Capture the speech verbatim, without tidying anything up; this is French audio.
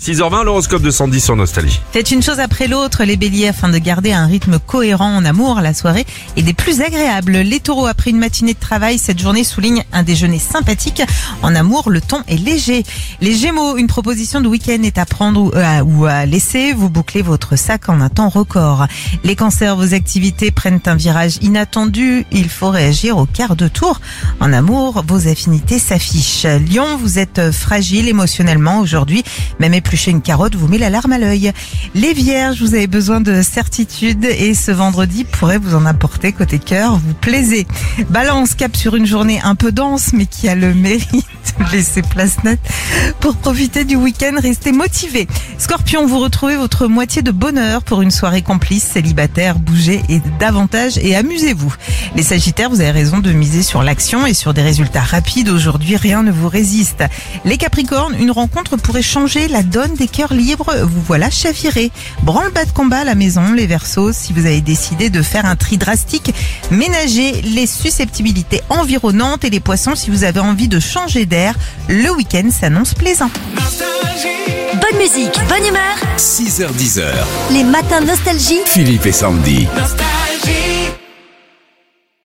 six heures vingt, l'horoscope de Sandy sur Nostalgie. Faites une chose après l'autre, les béliers, afin de garder un rythme cohérent en amour. La soirée est des plus agréables. Les taureaux, après une matinée de travail, cette journée souligne un déjeuner sympathique. En amour, le ton est léger. Les gémeaux, une proposition de week-end est à prendre ou à, ou à laisser. Vous bouclez votre sac en un temps record. Les cancers, vos activités prennent un virage inattendu. Il faut réagir au quart de tour. En amour, vos affinités s'affichent. Lion, vous êtes fragile émotionnellement aujourd'hui. Même éplucher une carotte vous met la larme à l'œil. Les vierges, vous avez besoin de certitude et ce vendredi pourrait vous en apporter côté cœur. Vous plaisez. Balance, cap sur une journée un peu dense mais qui a le mérite de laisser place nette pour profiter du week-end. Restez motivé. Scorpion, vous retrouvez votre moitié de bonheur pour une soirée complice. Célibataire, bougez et davantage et amusez-vous. Les sagittaires, vous avez raison de miser sur l'action et sur des résultats rapides. Aujourd'hui, rien ne vous résiste. Les capricornes, une rencontre pourrait changer la donne des cœurs libres. Vous voilà chaviré. Branle-bas de combat à la maison. Les verseaux, si vous avez décidé de faire un tri drastique, ménagez les susceptibilités environnantes. Et les poissons, si vous avez envie de changer d'air, le week-end s'annonce plaisant. Bonne musique, bonne humeur. six heures dix. Les matins Nostalgie. Philippe et Sandy. Nostalgie.